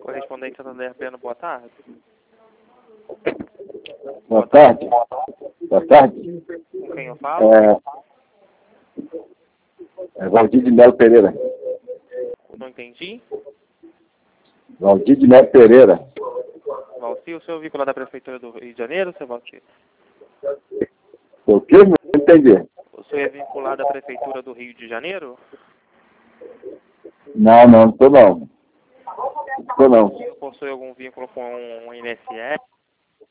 Correspondente Santander Pleno, boa tarde. Boa tarde. Boa tarde. Com quem eu falo? É Valdir de Melo Pereira. Não entendi. Valdir de Melo Pereira. Valci, o senhor é vinculado à Prefeitura do Rio de Janeiro, seu Valci? O quê? Não entendi. O senhor é vinculado à Prefeitura do Rio de Janeiro? Não, não tô não. Tô não. O senhor possui algum vínculo com o INSS?